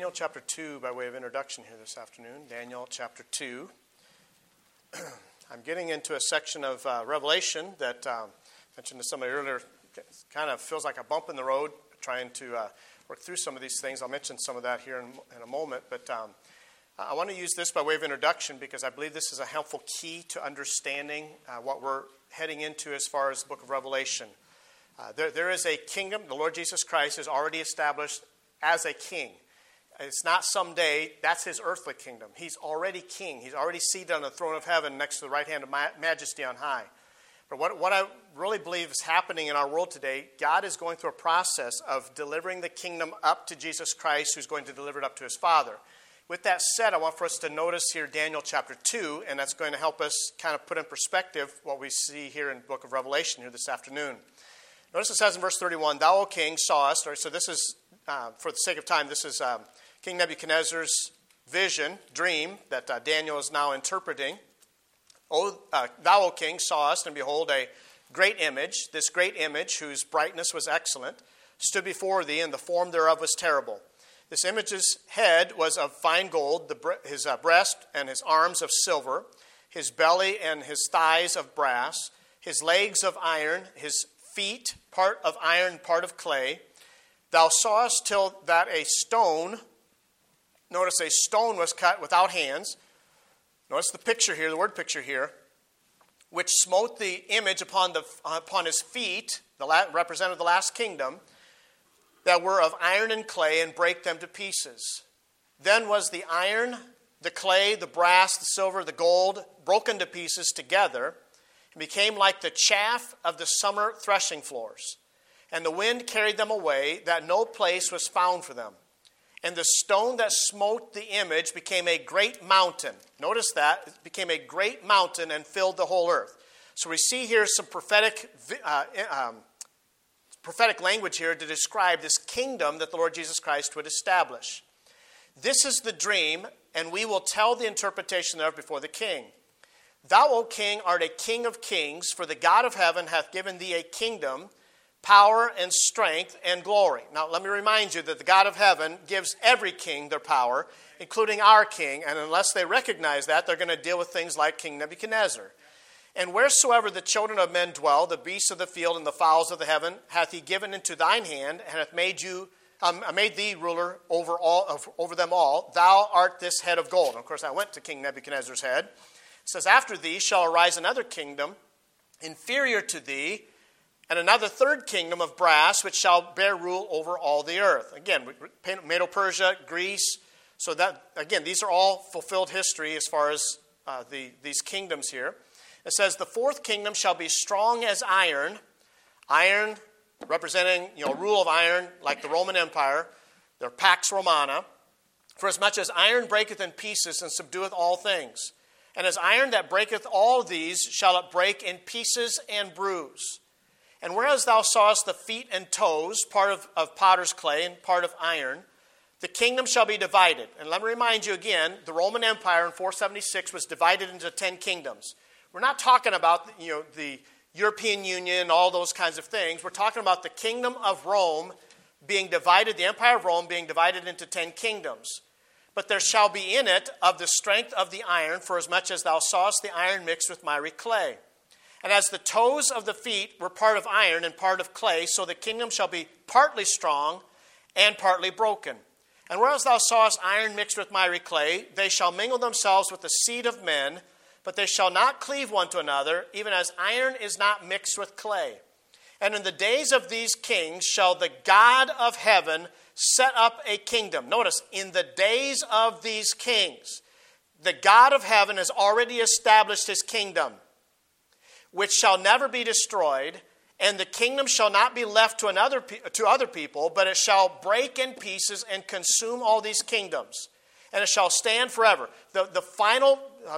Daniel chapter 2 by way of introduction here this afternoon. Daniel chapter 2. I'm getting into a section of Revelation that I mentioned to somebody earlier. Kind of feels like a bump in the road trying to work through some of these things. I'll mention some of that here in a moment. But I want to use this by way of introduction because I believe this is a helpful key to understanding what we're heading into as far as the book of Revelation. There is a kingdom. The Lord Jesus Christ is already established as a king. It's not someday. That's his earthly kingdom. He's already king. He's already seated on the throne of heaven next to the right hand of majesty on high. But what I really believe is happening in our world today, God is going through a process of delivering the kingdom up to Jesus Christ, who's going to deliver it up to his Father. With that said, I want for us to notice here Daniel chapter 2, and that's going to help us kind of put in perspective what we see here in the book of Revelation here this afternoon. Notice it says in verse 31, "Thou, O king, sawest," so this is, for the sake of time, this is King Nebuchadnezzar's vision, dream, that Daniel is now interpreting. Thou, O king, sawest, and behold, a great image. This great image, whose brightness was excellent, stood before thee, and the form thereof was terrible. This image's head was of fine gold, his breast and his arms of silver, his belly and his thighs of brass, his legs of iron, his feet, part of iron, part of clay. Thou sawest till that a stone, notice a stone was cut without hands. Notice the picture here, the word picture here, which smote the image upon his feet, represented the last kingdom, that were of iron and clay, and brake them to pieces. Then was the iron, the clay, the brass, the silver, the gold, broken to pieces together, and became like the chaff of the summer threshing floors. And the wind carried them away, that no place was found for them. And the stone that smote the image became a great mountain. Notice that. It became a great mountain and filled the whole earth. So we see here some prophetic language here to describe this kingdom that the Lord Jesus Christ would establish. This is the dream, and we will tell the interpretation thereof before the king. Thou, O king, art a king of kings, for the God of heaven hath given thee a kingdom, power and strength and glory. Now, let me remind you that the God of heaven gives every king their power, including our king, and unless they recognize that, they're going to deal with things like King Nebuchadnezzar. And wheresoever the children of men dwell, the beasts of the field and the fowls of the heaven, hath he given into thine hand, and hath made thee ruler over them all. Thou art this head of gold. And of course, I went to King Nebuchadnezzar's head. It says, after thee shall arise another kingdom, inferior to thee, and another third kingdom of brass, which shall bear rule over all the earth. Again, Medo-Persia, Greece. So that, again, these are all fulfilled history as far as these kingdoms here. It says, the fourth kingdom shall be strong as iron. Iron representing, rule of iron, like the Roman Empire. Their Pax Romana. For as much as iron breaketh in pieces and subdueth all things. And as iron that breaketh all these, shall it break in pieces and bruise. And whereas thou sawest the feet and toes, part of potter's clay and part of iron, the kingdom shall be divided. And let me remind you again, the Roman Empire in 476 was divided into 10 kingdoms. We're not talking about the European Union, all those kinds of things. We're talking about the kingdom of Rome being divided, the Empire of Rome being divided into 10 kingdoms. But there shall be in it of the strength of the iron, for as much as thou sawest the iron mixed with miry clay. And as the toes of the feet were part of iron and part of clay, so the kingdom shall be partly strong and partly broken. And whereas thou sawest iron mixed with miry clay, they shall mingle themselves with the seed of men, but they shall not cleave one to another, even as iron is not mixed with clay. And in the days of these kings shall the God of heaven set up a kingdom. Notice, in the days of these kings, the God of heaven has already established his kingdom, which shall never be destroyed, and the kingdom shall not be left to other people, but it shall break in pieces and consume all these kingdoms, and it shall stand forever. The final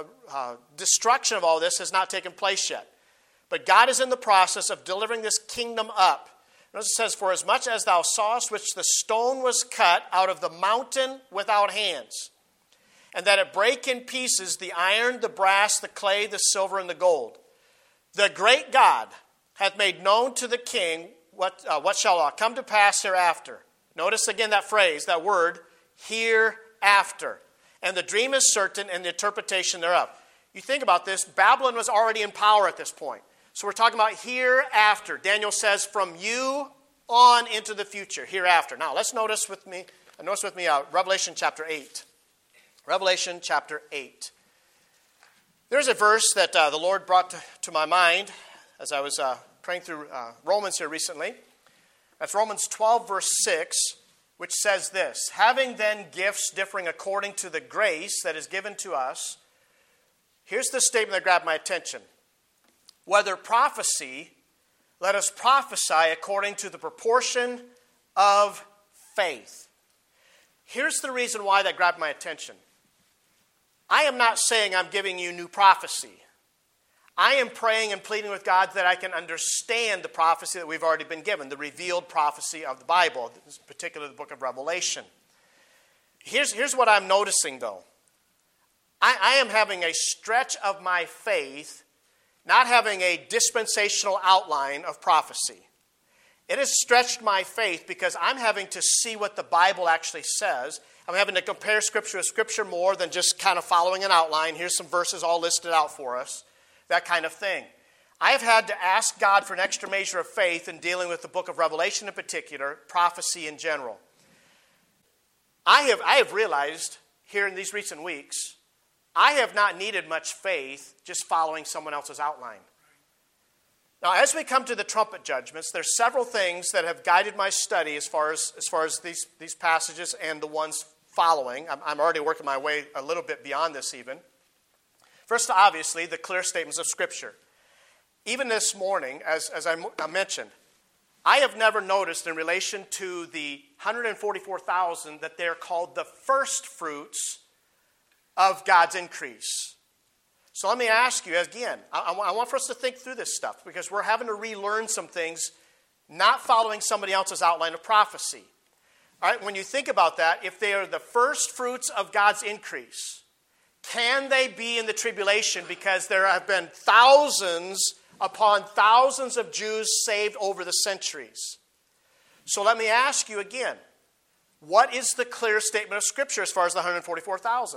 destruction of all this has not taken place yet, but God is in the process of delivering this kingdom up. Notice it says, for as much as thou sawest which the stone was cut out of the mountain without hands, and that it brake in pieces the iron, the brass, the clay, the silver, and the gold. The great God hath made known to the king what shall come to pass hereafter. Notice again that phrase, that word, hereafter. And the dream is certain and the interpretation thereof. You think about this, Babylon was already in power at this point. So we're talking about hereafter. Daniel says from you on into the future, hereafter. Now let's notice with me Revelation chapter 8. Revelation chapter 8. There's a verse that the Lord brought to my mind as I was praying through Romans here recently. That's Romans 12, verse 6, which says this: having then gifts differing according to the grace that is given to us. Here's the statement that grabbed my attention. Whether prophecy, let us prophesy according to the proportion of faith. Here's the reason why that grabbed my attention. I am not saying I'm giving you new prophecy. I am praying and pleading with God that I can understand the prophecy that we've already been given, the revealed prophecy of the Bible, particularly the book of Revelation. Here's what I'm noticing, though. I am having a stretch of my faith, not having a dispensational outline of prophecy. It has stretched my faith because I'm having to see what the Bible actually says. I'm having to compare Scripture with Scripture more than just kind of following an outline. Here's some verses all listed out for us. That kind of thing. I have had to ask God for an extra measure of faith in dealing with the book of Revelation in particular, prophecy in general. I have realized here in these recent weeks, I have not needed much faith just following someone else's outline. Now, as we come to the trumpet judgments, there's several things that have guided my study as far as these passages and the ones following. I'm already working my way a little bit beyond this even. First, obviously, the clear statements of Scripture. Even this morning, as I mentioned, I have never noticed in relation to the 144,000 that they're called the first fruits of God's increase. So let me ask you again, I want for us to think through this stuff because we're having to relearn some things, not following somebody else's outline of prophecy. All right, when you think about that, if they are the first fruits of God's increase, can they be in the tribulation because there have been thousands upon thousands of Jews saved over the centuries? So let me ask you again, what is the clear statement of Scripture as far as the 144,000?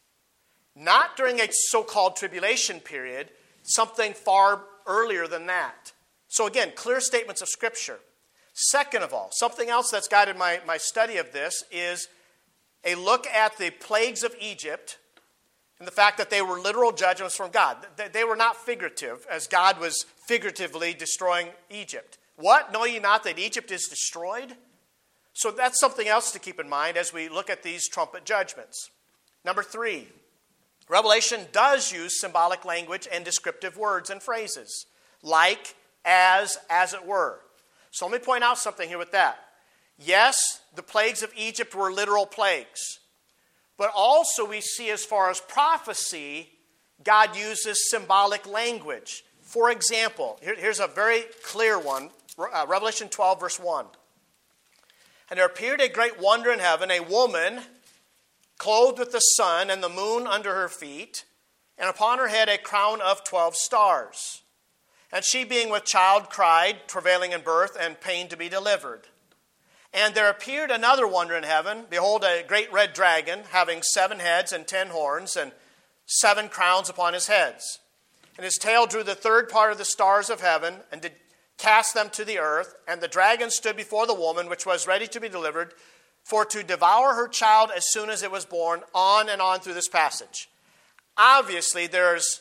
Not during a so-called tribulation period, something far earlier than that. So again, clear statements of Scripture. Second of all, something else that's guided my study of this is a look at the plagues of Egypt and the fact that they were literal judgments from God. They were not figurative, as God was figuratively destroying Egypt. What? Know ye not that Egypt is destroyed? So that's something else to keep in mind as we look at these trumpet judgments. Number 3, Revelation does use symbolic language and descriptive words and phrases, like, as it were. So let me point out something here with that. Yes, the plagues of Egypt were literal plagues. But also we see as far as prophecy, God uses symbolic language. For example, here's a very clear one, Revelation 12, verse 1. And there appeared a great wonder in heaven, a woman clothed with the sun and the moon under her feet, and upon her head a crown of 12 stars. And she being with child cried, travailing in birth, and pain to be delivered. And there appeared another wonder in heaven. Behold, a great red dragon, having 7 heads and 10 horns, and 7 crowns upon his heads. And his tail drew the third part of the stars of heaven, and did cast them to the earth. And the dragon stood before the woman, which was ready to be delivered, for to devour her child as soon as it was born, on and on through this passage. Obviously, there's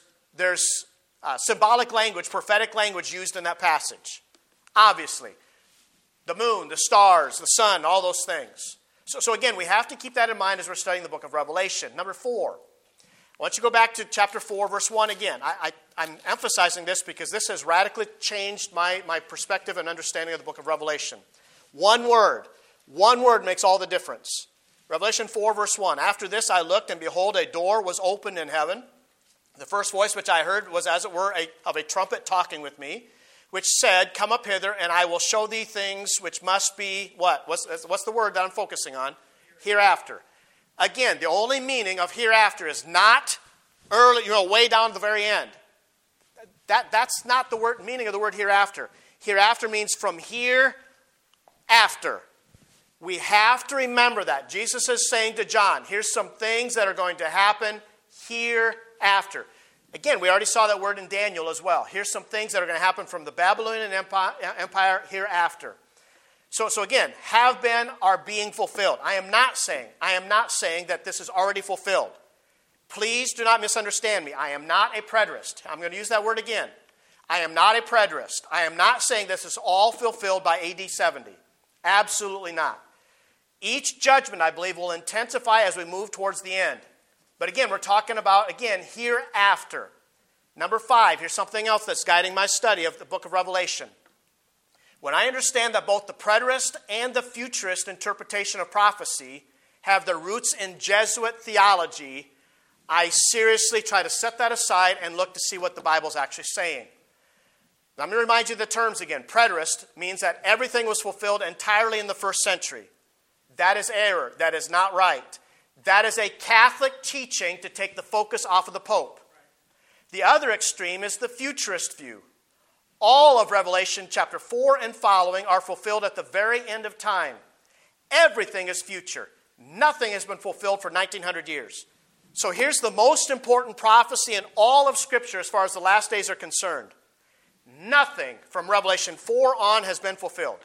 symbolic language, prophetic language used in that passage. Obviously. The moon, the stars, the sun, all those things. So again, we have to keep that in mind as we're studying the book of Revelation. Number 4. I want you to go back to chapter 4, verse 1 again. I'm emphasizing this because this has radically changed my perspective and understanding of the book of Revelation. One word makes all the difference. Revelation 4, verse 1. After this I looked, and behold, a door was opened in heaven. The first voice which I heard was as it were of a trumpet talking with me, which said, Come up hither, and I will show thee things which must be, what? What's the word that I'm focusing on? Hereafter. Again, the only meaning of hereafter is not early, way down to the very end. That's not the meaning of the word hereafter. Hereafter means from here after. We have to remember that. Jesus is saying to John, here's some things that are going to happen hereafter. Again, we already saw that word in Daniel as well. Here's some things that are going to happen from the Babylonian Empire hereafter. So again, have been, are being fulfilled. I am not saying that this is already fulfilled. Please do not misunderstand me. I am not a preterist. I'm going to use that word again. I am not a preterist. I am not saying this is all fulfilled by AD 70. Absolutely not. Each judgment, I believe, will intensify as we move towards the end. But again, we're talking about, again, hereafter. Number 5, here's something else that's guiding my study of the book of Revelation. When I understand that both the preterist and the futurist interpretation of prophecy have their roots in Jesuit theology, I seriously try to set that aside and look to see what the Bible's actually saying. Let me remind you the terms again. Preterist means that everything was fulfilled entirely in the first century. That is error. That is not right. That is a Catholic teaching to take the focus off of the Pope. The other extreme is the futurist view. All of Revelation chapter 4 and following are fulfilled at the very end of time. Everything is future. Nothing has been fulfilled for 1900 years. So here's the most important prophecy in all of Scripture as far as the last days are concerned. Nothing from Revelation 4 on has been fulfilled.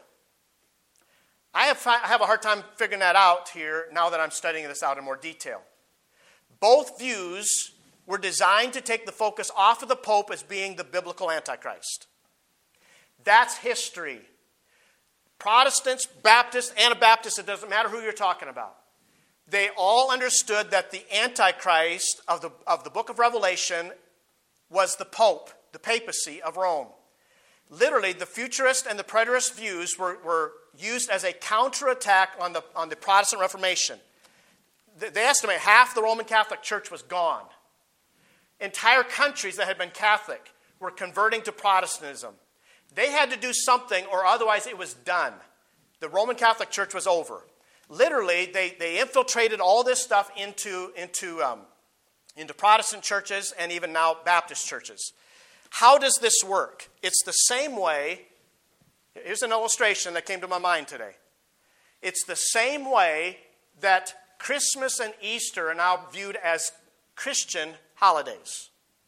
I have a hard time figuring that out here now that I'm studying this out in more detail. Both views were designed to take the focus off of the Pope as being the biblical Antichrist. That's history. Protestants, Baptists, Anabaptists, it doesn't matter who you're talking about. They all understood that the Antichrist of the book of Revelation was the Pope, the papacy of Rome. Literally, the futurist and the preterist views were used as a counterattack on the Protestant Reformation. They estimate half the Roman Catholic Church was gone. Entire countries that had been Catholic were converting to Protestantism. They had to do something or otherwise it was done. The Roman Catholic Church was over. Literally, they infiltrated all this stuff into Protestant churches and even now Baptist churches. How does this work? It's the same way. Here's an illustration that came to my mind today. It's the same way that Christmas and Easter are now viewed as Christian holidays.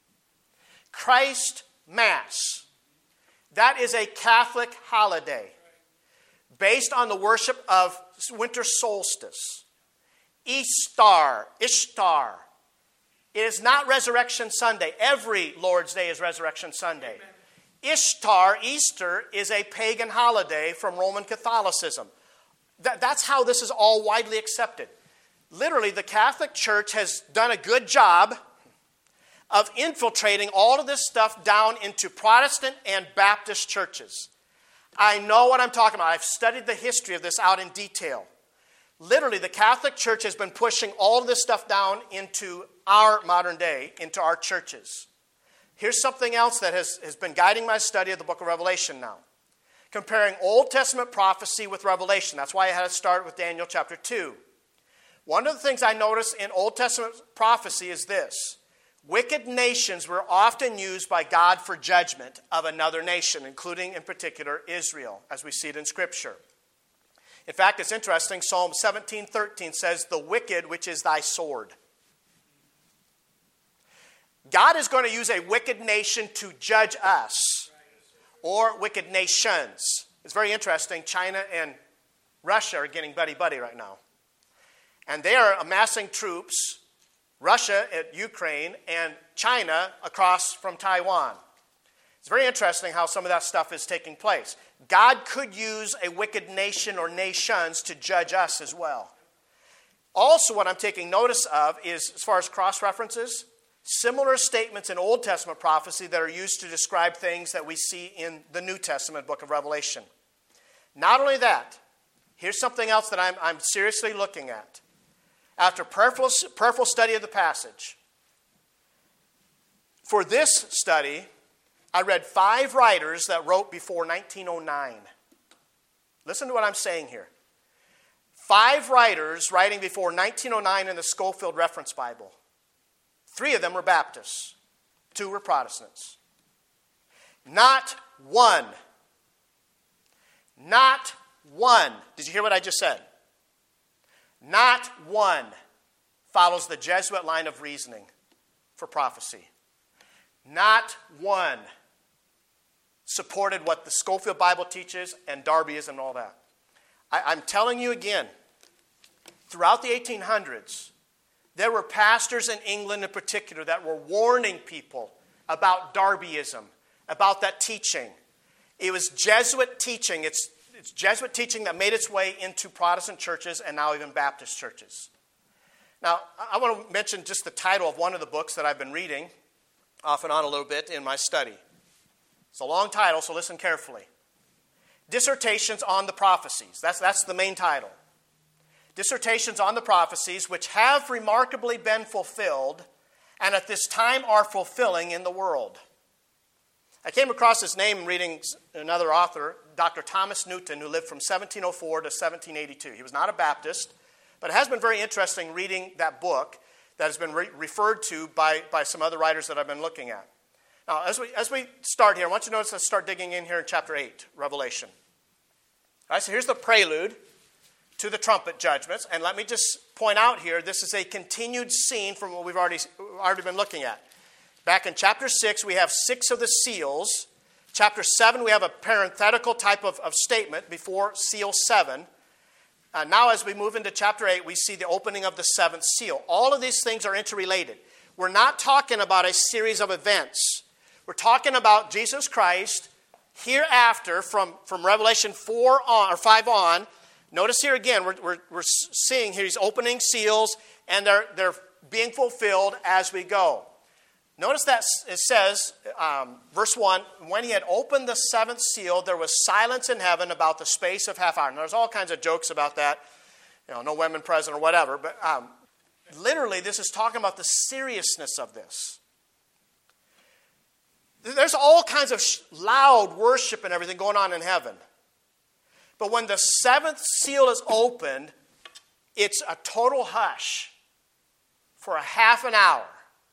Christ Mass. That is a Catholic holiday based on the worship of winter solstice. Ishtar. It is not Resurrection Sunday. Every Lord's Day is Resurrection Sunday. Amen. Ishtar, Easter, is a pagan holiday from Roman Catholicism. That's how this is all widely accepted. Literally, the Catholic Church has done a good job of infiltrating all of this stuff down into Protestant and Baptist churches. I know what I'm talking about. I've studied the history of this out in detail. Literally, the Catholic Church has been pushing all of this stuff down into our modern day, into our churches. Here's something else that has been guiding my study of the book of Revelation now. Comparing Old Testament prophecy with Revelation. That's why I had to start with Daniel chapter 2. One of the things I notice in Old Testament prophecy is this. Wicked nations were often used by God for judgment of another nation, including in particular Israel, as we see it in Scripture. In fact, it's interesting. Psalm 17:13 says, "The wicked, which is thy sword." God is going to use a wicked nation to judge us, or wicked nations. It's very interesting. China and Russia are getting buddy-buddy right now. And they are amassing troops, Russia at Ukraine, and China across from Taiwan. It's very interesting how some of that stuff is taking place. God could use a wicked nation or nations to judge us as well. Also, what I'm taking notice of is, as far as cross-references, similar statements in Old Testament prophecy that are used to describe things that we see in the New Testament book of Revelation. Not only that, here's something else that I'm seriously looking at. After prayerful study of the passage, for this study, I read 5 writers that wrote before 1909. Listen to what I'm saying here. 5 writers writing before 1909 in the Scofield Reference Bible. 3 of them were Baptists. 2 were Protestants. Not one. Did you hear what I just said? Not one follows the Jesuit line of reasoning for prophecy. Not one supported what the Scofield Bible teaches and Darbyism and all that. I'm telling you again, throughout the 1800s, there were pastors in England in particular that were warning people about Darbyism, about that teaching. It was Jesuit teaching. It's Jesuit teaching that made its way into Protestant churches and now even Baptist churches. Now, I want to mention just the title of one of the books that I've been reading off and on a little bit in my study. It's a long title, so listen carefully. Dissertations on the Prophecies. That's the main title. Dissertations on the prophecies which have remarkably been fulfilled and at this time are fulfilling in the world. I came across his name reading another author, Dr. Thomas Newton, who lived from 1704 to 1782. He was not a Baptist, but it has been very interesting reading that book that has been referred to by some other writers that I've been looking at. Now, as we start here, I want you to notice, let's start digging in here in chapter 8, Revelation. All right, so here's the prelude to the trumpet judgments. And let me just point out here, this is a continued scene from what we've already been looking at. Back in chapter 6, we have 6 of the seals. Chapter 7, we have a parenthetical type of statement before seal 7. Now as we move into chapter 8, we see the opening of the 7th seal. All of these things are interrelated. We're not talking about a series of events. We're talking about Jesus Christ hereafter from Revelation 4 on, or 5 on. Notice here again, we're seeing here he's opening seals, and they're being fulfilled as we go. Notice that it says, verse 1, when he had opened the 7th seal, there was silence in heaven about the space of half hour. And there's all kinds of jokes about that, no women present or whatever. But literally, this is talking about the seriousness of this. There's all kinds of loud worship and everything going on in heaven. But when the 7th seal is opened, it's a total hush for a half an hour.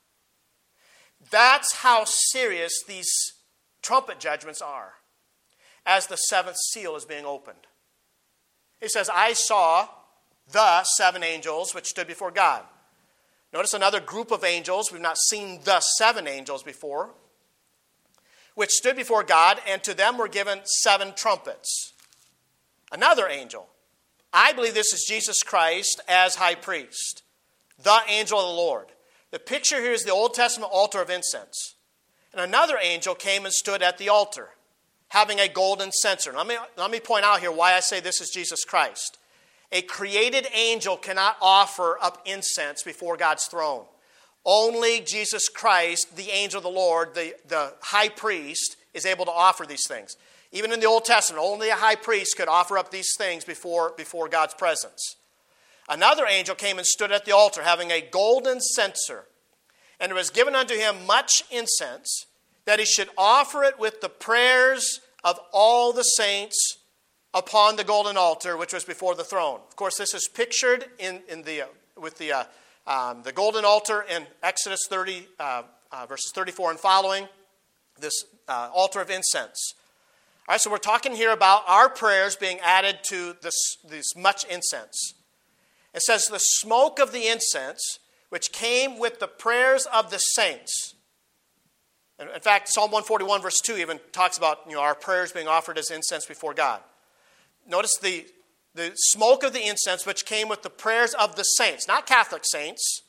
That's how serious these trumpet judgments are as the 7th seal is being opened. It says, I saw the 7 angels which stood before God. Notice another group of angels. We've not seen the 7 angels before, which stood before God, and to them were given 7 trumpets. Another angel. I believe this is Jesus Christ as high priest, the angel of the Lord. The picture here is the Old Testament altar of incense. And another angel came and stood at the altar, having a golden censer. Let me point out here why I say this is Jesus Christ. A created angel cannot offer up incense before God's throne. Only Jesus Christ, the angel of the Lord, the high priest, is able to offer these things. Even in the Old Testament, only a high priest could offer up these things before God's presence. Another angel came and stood at the altar, having a golden censer. And it was given unto him much incense, that he should offer it with the prayers of all the saints upon the golden altar, which was before the throne. Of course, this is pictured with the golden altar in Exodus 30, verses 34 and following, this altar of incense. All right, so we're talking here about our prayers being added to this much incense. It says, the smoke of the incense, which came with the prayers of the saints. In fact, Psalm 141, verse 2 even talks about our prayers being offered as incense before God. Notice the smoke of the incense, which came with the prayers of the saints, not Catholic saints.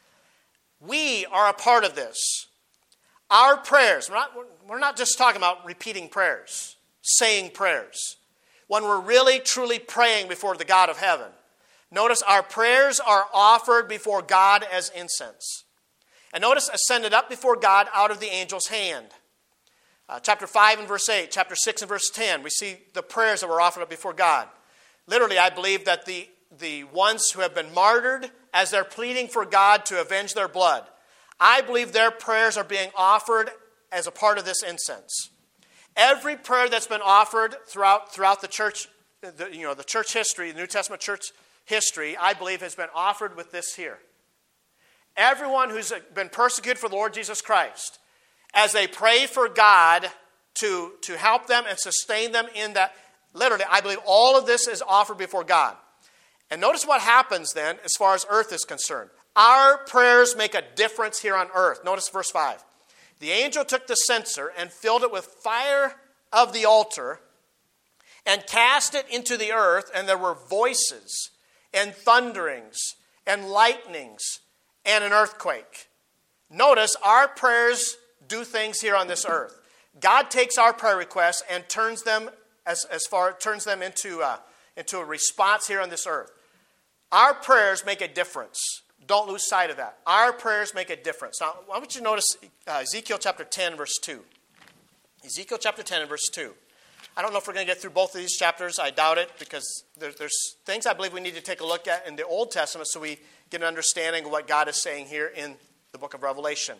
We are a part of this. Our prayers, we're not just talking about repeating prayers, saying prayers. When we're really, truly praying before the God of heaven, notice our prayers are offered before God as incense. And notice ascended up before God out of the angel's hand. Chapter 5 and verse 8, chapter 6 and verse 10, we see the prayers that were offered up before God. Literally, I believe that the ones who have been martyred, as they're pleading for God to avenge their blood, I believe their prayers are being offered as a part of this incense. Every prayer that's been offered throughout the church, the church history, the New Testament church history, I believe has been offered with this here. Everyone who's been persecuted for the Lord Jesus Christ, as they pray for God to help them and sustain them in that, literally, I believe all of this is offered before God. And notice what happens then as far as earth is concerned. Our prayers make a difference here on earth. Notice verse 5. The angel took the censer and filled it with fire of the altar and cast it into the earth, and there were voices and thunderings and lightnings and an earthquake. Notice our prayers do things here on this earth. God takes our prayer requests and turns them into a response here on this earth. Our prayers make a difference. Don't lose sight of that. Our prayers make a difference. Now, why don't you notice Ezekiel chapter 10, verse 2. Ezekiel chapter 10 and verse 2. I don't know if we're going to get through both of these chapters. I doubt it, because there's things I believe we need to take a look at in the Old Testament so we get an understanding of what God is saying here in the book of Revelation.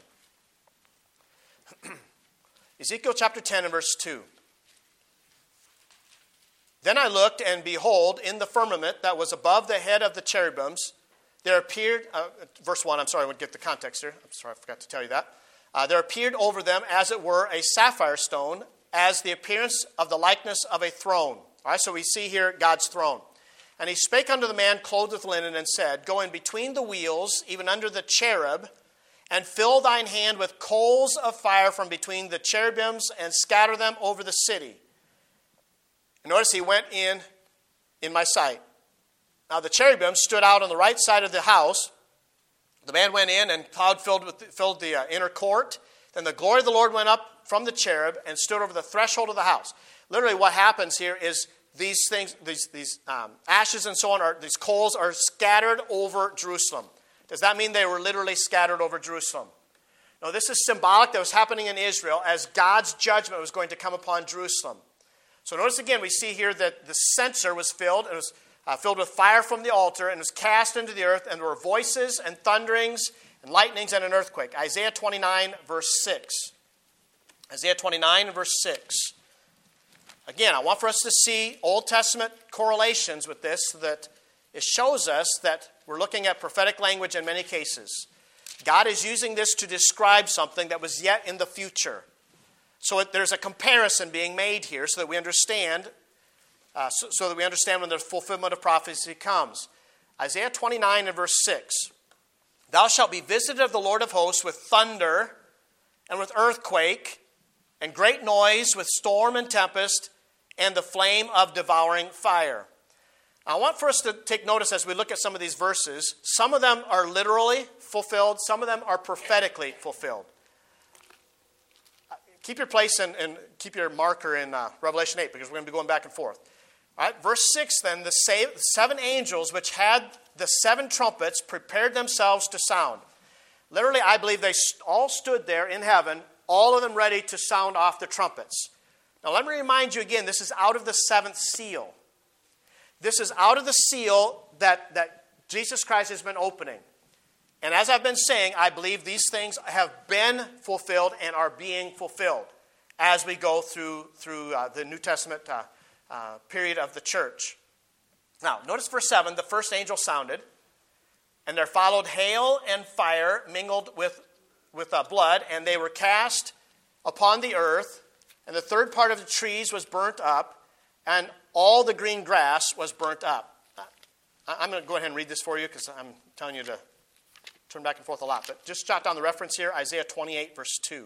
Ezekiel chapter 10 and verse 2. Then I looked, and behold, in the firmament that was above the head of the cherubims, there appeared, verse 1, I'm sorry, I would get the context here. I'm sorry, I forgot to tell you that. There appeared over them, as it were, a sapphire stone, as the appearance of the likeness of a throne. All right, so we see here God's throne. And he spake unto the man clothed with linen, and said, Go in between the wheels, even under the cherub, and fill thine hand with coals of fire from between the cherubims, and scatter them over the city. And notice he went in my sight. Now the cherubim stood out on the right side of the house. The man went in, and cloud filled the inner court. Then the glory of the Lord went up from the cherub and stood over the threshold of the house. Literally what happens here is these things, these ashes and so on, these coals are scattered over Jerusalem. Does that mean they were literally scattered over Jerusalem? No, this is symbolic that was happening in Israel as God's judgment was going to come upon Jerusalem. So notice again, we see here that the censer was filled. It was filled with fire from the altar and was cast into the earth, and there were voices and thunderings and lightnings and an earthquake. Isaiah 29, verse 6. Isaiah 29, verse 6. Again, I want for us to see Old Testament correlations with this so that it shows us that we're looking at prophetic language in many cases. God is using this to describe something that was yet in the future. So there's a comparison being made here so that we understand when the fulfillment of prophecy comes. Isaiah 29 and verse 6. Thou shalt be visited of the Lord of hosts with thunder and with earthquake and great noise, with storm and tempest and the flame of devouring fire. I want for us to take notice as we look at some of these verses. Some of them are literally fulfilled. Some of them are prophetically fulfilled. Keep your place and keep your marker in Revelation 8, because we're going to be going back and forth. All right, verse 6 then, the 7 angels which had the 7 trumpets prepared themselves to sound. Literally, I believe they all stood there in heaven, all of them ready to sound off the trumpets. Now let me remind you again, this is out of the 7th seal. This is out of the seal that Jesus Christ has been opening. And as I've been saying, I believe these things have been fulfilled and are being fulfilled as we go through the New Testament period of the church. Now, notice verse 7, the first angel sounded, and there followed hail and fire mingled with blood, and they were cast upon the earth, and the third part of the trees was burnt up, and all the green grass was burnt up. I'm going to go ahead and read this for you because I'm telling you to turn back and forth a lot. But just jot down the reference here, Isaiah 28, verse 2.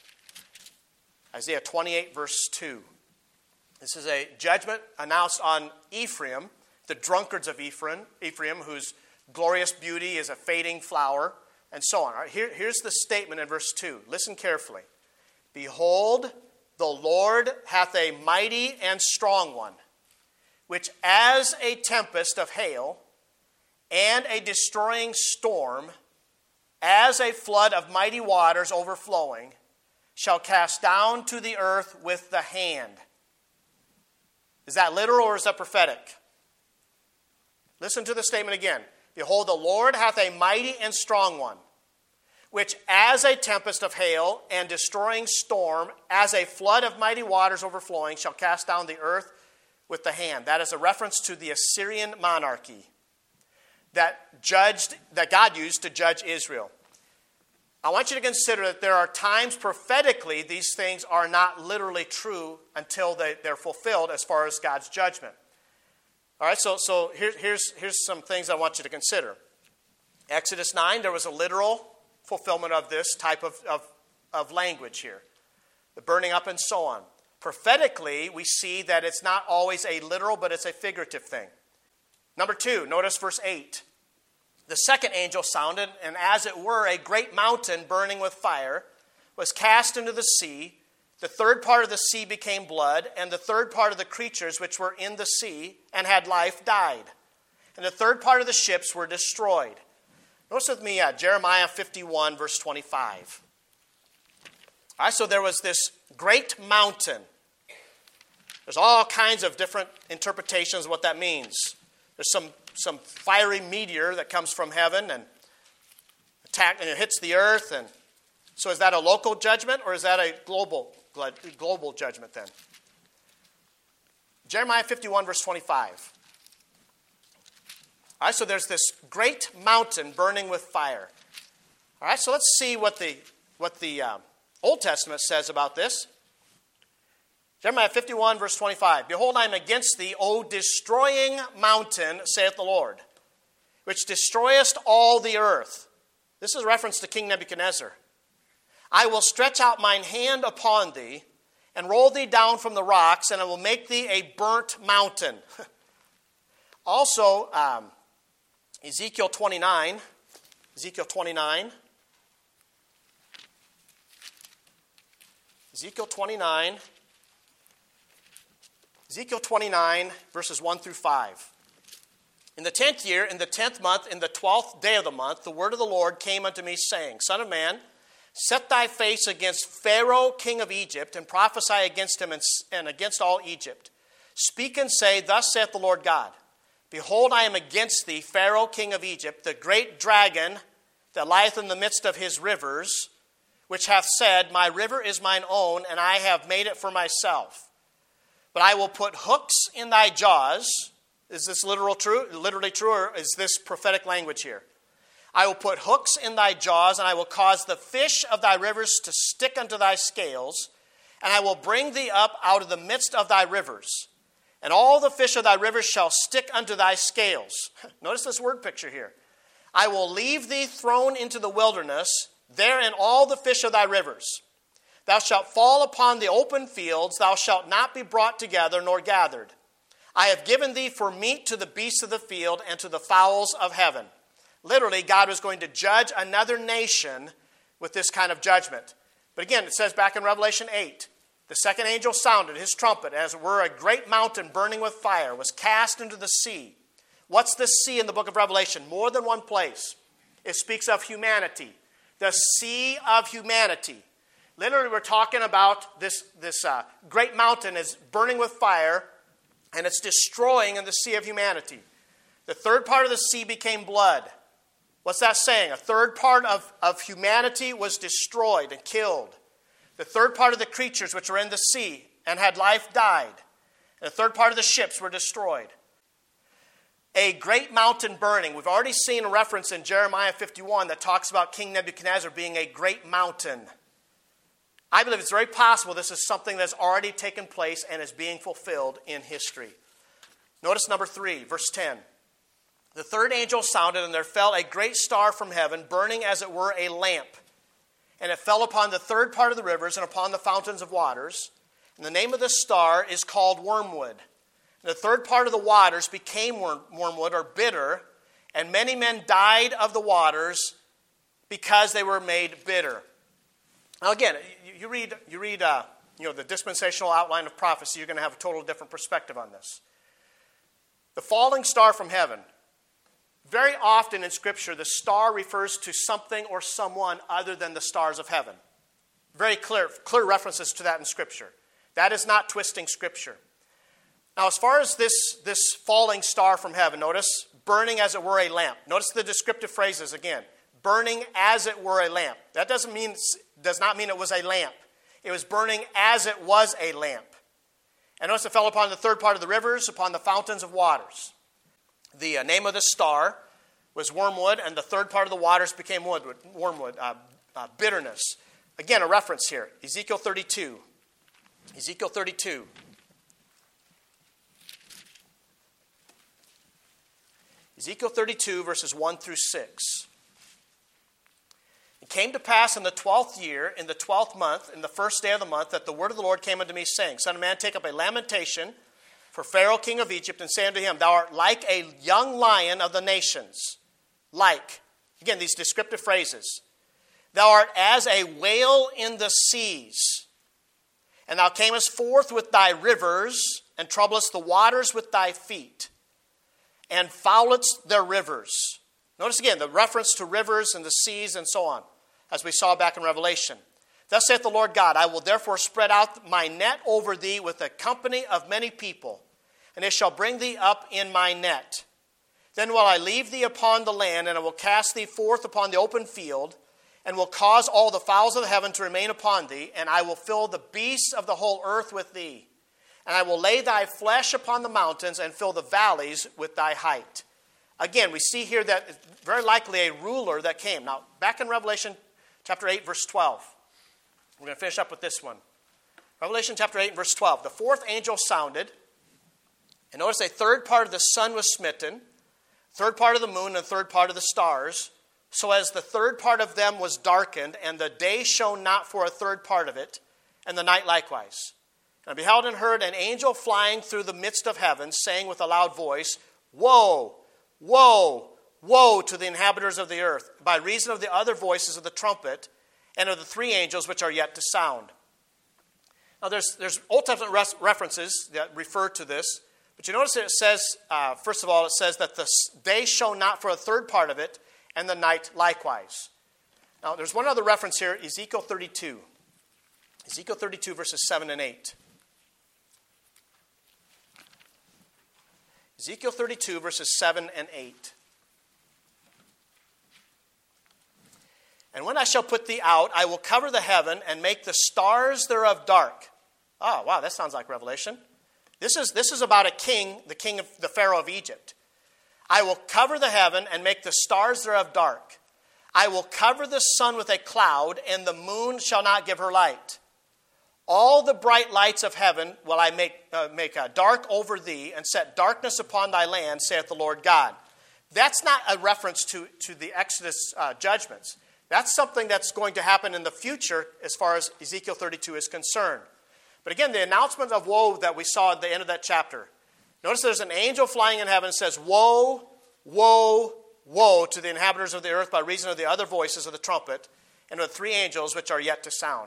Isaiah 28, verse 2. This is a judgment announced on Ephraim, the drunkards of Ephraim, whose glorious beauty is a fading flower, and so on. All right, here's the statement in verse 2. Listen carefully. Behold, the Lord hath a mighty and strong one, which as a tempest of hail and a destroying storm, as a flood of mighty waters overflowing, shall cast down to the earth with the hand. Is that literal or is that prophetic? Listen to the statement again. Behold, the Lord hath a mighty and strong one, which as a tempest of hail and destroying storm, as a flood of mighty waters overflowing, shall cast down the earth with the hand. That is a reference to the Assyrian monarchy that God used to judge Israel. I want you to consider that there are times prophetically these things are not literally true until they're fulfilled as far as God's judgment. All right, so here's some things I want you to consider. Exodus 9, there was a literal fulfillment of this type of language here. The burning up and so on. Prophetically, we see that it's not always a literal, but it's a figurative thing. Number 2, notice verse 8. The second angel sounded, and as it were, a great mountain burning with fire was cast into the sea. The third part of the sea became blood, and the third part of the creatures which were in the sea and had life died. And the third part of the ships were destroyed. Notice with me Jeremiah 51, verse 25. All right, so there was this great mountain. There's all kinds of different interpretations of what that means. There's some fiery meteor that comes from heaven and it hits the earth. And so is that a local judgment or is that a global judgment then? Jeremiah 51, verse 25. All right, so there's this great mountain burning with fire. All right, so let's see what the Old Testament says about this. Jeremiah 51, verse 25. Behold, I am against thee, O destroying mountain, saith the Lord, which destroyest all the earth. This is a reference to King Nebuchadnezzar. I will stretch out mine hand upon thee, and roll thee down from the rocks, and I will make thee a burnt mountain. Also, Ezekiel 29. Ezekiel 29. Ezekiel 29. Ezekiel 29, verses 1 through 5. In the 10th year, in the 10th month, in the 12th day of the month, the word of the Lord came unto me, saying, Son of man, set thy face against Pharaoh, king of Egypt, and prophesy against him and against all Egypt. Speak and say, Thus saith the Lord God, Behold, I am against thee, Pharaoh, king of Egypt, the great dragon that lieth in the midst of his rivers, which hath said, My river is mine own, and I have made it for myself. But I will put hooks in thy jaws. Is this literally true, or is this prophetic language here? I will put hooks in thy jaws, and I will cause the fish of thy rivers to stick unto thy scales, and I will bring thee up out of the midst of thy rivers. And all the fish of thy rivers shall stick unto thy scales. Notice this word picture here. I will leave thee thrown into the wilderness, therein all the fish of thy rivers. Thou shalt fall upon the open fields, thou shalt not be brought together nor gathered. I have given thee for meat to the beasts of the field and to the fowls of heaven. Literally, God was going to judge another nation with this kind of judgment. But again, it says back in Revelation 8, the second angel sounded his trumpet, as it were a great mountain burning with fire, was cast into the sea. What's the sea in the book of Revelation? More than one place. It speaks of humanity. The sea of humanity. Literally, we're talking about this great mountain is burning with fire, and it's destroying in the sea of humanity. The third part of the sea became blood. What's that saying? A third part of humanity was destroyed and killed. The third part of the creatures which were in the sea and had life died. And the third part of the ships were destroyed. A great mountain burning. We've already seen a reference in Jeremiah 51 that talks about King Nebuchadnezzar being a great mountain. I believe it's very possible this is something that's already taken place and is being fulfilled in history. Notice number 3, verse 10. The third angel sounded, and there fell a great star from heaven, burning as it were a lamp. And it fell upon the third part of the rivers and upon the fountains of waters. And the name of the star is called Wormwood. And the third part of the waters became wormwood, or bitter, and many men died of the waters because they were made bitter. Now again, you read the dispensational outline of prophecy, you're going to have a totally different perspective on this. The falling star from heaven. Very often in Scripture, the star refers to something or someone other than the stars of heaven. Very clear references to that in Scripture. That is not twisting Scripture. Now, as far as this falling star from heaven, notice, burning as it were a lamp. Notice the descriptive phrases again. Burning as it were a lamp. That does not mean it was a lamp. It was burning as it was a lamp. And notice it fell upon the third part of the rivers, upon the fountains of waters. The name of the star was wormwood, and the third part of the waters became wormwood, bitterness. Again, a reference here, Ezekiel 32. Ezekiel 32. Ezekiel 32, verses 1 through 6. It came to pass in the 12th year, in the 12th month, in the first day of the month, that the word of the Lord came unto me, saying, Son of man, take up a lamentation for Pharaoh king of Egypt, and say unto him, Thou art like a young lion of the nations. Like. Again, these descriptive phrases. Thou art as a whale in the seas. And thou camest forth with thy rivers, and troublest the waters with thy feet, and foulest their rivers. Notice again the reference to rivers and the seas and so on, as we saw back in Revelation. Thus saith the Lord God, I will therefore spread out my net over thee with a company of many people, and it shall bring thee up in my net. Then will I leave thee upon the land, and I will cast thee forth upon the open field, and will cause all the fowls of the heaven to remain upon thee, and I will fill the beasts of the whole earth with thee. And I will lay thy flesh upon the mountains, and fill the valleys with thy height. Again, we see here that it's very likely a ruler that came. Now, back in Revelation chapter 8, verse 12. We're going to finish up with this one. Revelation chapter 8, verse 12. The fourth angel sounded, and notice a third part of the sun was smitten, third part of the moon, and a third part of the stars, so as the third part of them was darkened, and the day shone not for a third part of it, and the night likewise. And I beheld and heard an angel flying through the midst of heaven, saying with a loud voice, Woe, woe, woe to the inhabitants of the earth, by reason of the other voices of the trumpet, and of the three angels which are yet to sound. Now there's Old Testament references that refer to this, but you notice that it says, first of all, it says that the day shone not for a third part of it, and the night likewise. Now, there's one other reference here, Ezekiel 32. Ezekiel 32, verses 7 and 8. Ezekiel 32, verses 7 and 8. And when I shall put thee out, I will cover the heaven and make the stars thereof dark. Oh, wow, that sounds like Revelation. This is about a king, the king of the Pharaoh of Egypt. I will cover the heaven and make the stars thereof dark. I will cover the sun with a cloud, and the moon shall not give her light. All the bright lights of heaven will I make dark over thee, and set darkness upon thy land, saith the Lord God. That's not a reference to the Exodus judgments. That's something that's going to happen in the future as far as Ezekiel 32 is concerned. But again, the announcement of woe that we saw at the end of that chapter. Notice there's an angel flying in heaven that says, Woe, woe, woe to the inhabitants of the earth by reason of the other voices of the trumpet, and of the three angels which are yet to sound.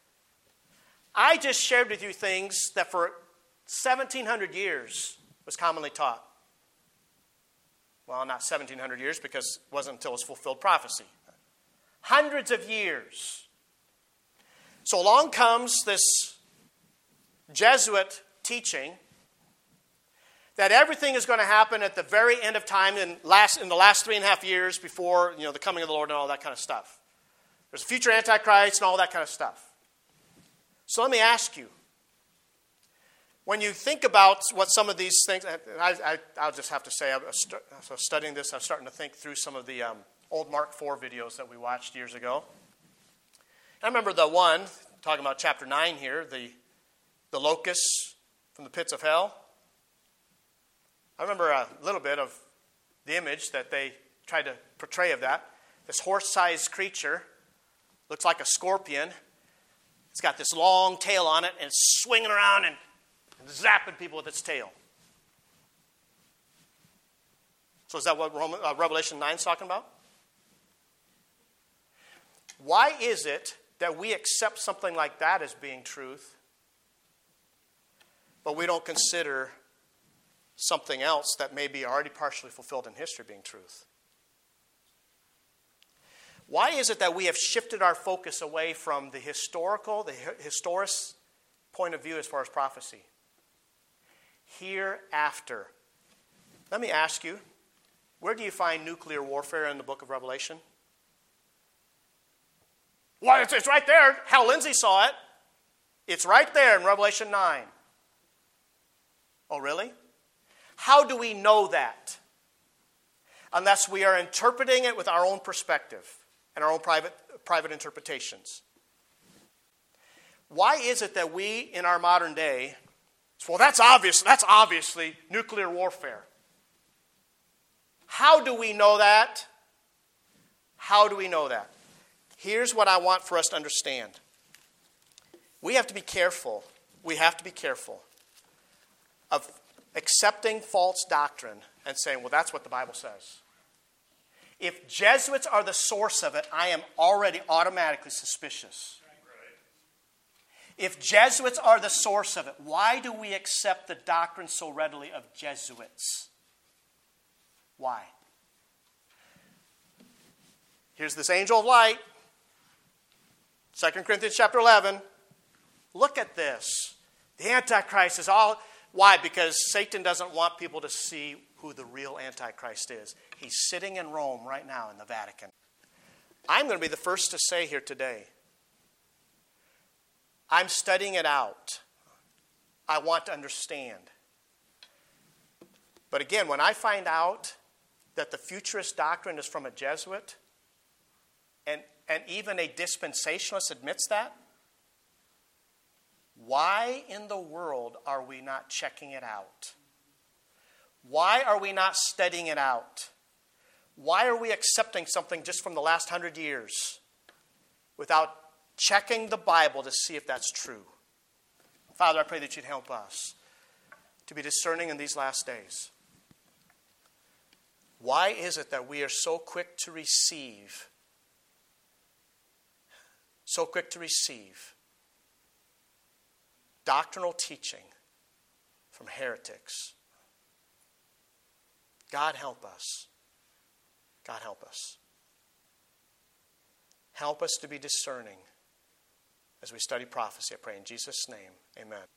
I just shared with you things that for 1,700 years was commonly taught. Well, not 1,700 years, because it wasn't until it was fulfilled prophecy. Hundreds of years. So along comes this Jesuit teaching that everything is going to happen at the very end of time in the last 3.5 years before the coming of the Lord and all that kind of stuff. There's a future Antichrist and all that kind of stuff. So let me ask you, when you think about what some of these things, I'll just have to say, I was studying this, I was starting to think through some of the old Mark IV videos that we watched years ago. I remember the one, talking about chapter 9 here, the locusts from the pits of hell. I remember a little bit of the image that they tried to portray of that. This horse-sized creature, looks like a scorpion. It's got this long tail on it, and it's swinging around and zapping people with its tail. So is that what Revelation 9 is talking about? Why is it that we accept something like that as being truth, but we don't consider something else that may be already partially fulfilled in history being truth? Why is it that we have shifted our focus away from the historic point of view as far as prophecy? Hereafter. Let me ask you, where do you find nuclear warfare in the book of Revelation? Well, it's right there. Hal Lindsey saw it. It's right there in Revelation 9. Oh, really? How do we know that? Unless we are interpreting it with our own perspective and our own private interpretations. Why is it that we, in our modern day, well, that's obviously nuclear warfare. How do we know that? How do we know that? Here's what I want for us to understand. We have to be careful. We have to be careful of accepting false doctrine and saying, well, that's what the Bible says. If Jesuits are the source of it, I am already automatically suspicious. If Jesuits are the source of it, why do we accept the doctrine so readily of Jesuits? Why? Here's this angel of light. 2 Corinthians chapter 11. Look at this. The Antichrist is all... Why? Because Satan doesn't want people to see who the real Antichrist is. He's sitting in Rome right now in the Vatican. I'm going to be the first to say here today, I'm studying it out. I want to understand. But again, when I find out that the futurist doctrine is from a Jesuit, and even a dispensationalist admits that, why in the world are we not checking it out? Why are we not studying it out? Why are we accepting something just from the last 100 years without checking the Bible to see if that's true? Father, I pray that you'd help us to be discerning in these last days. Why is it that we are so quick to receive doctrinal teaching from heretics? God help us. God help us. Help us to be discerning as we study prophecy. I pray in Jesus' name. Amen.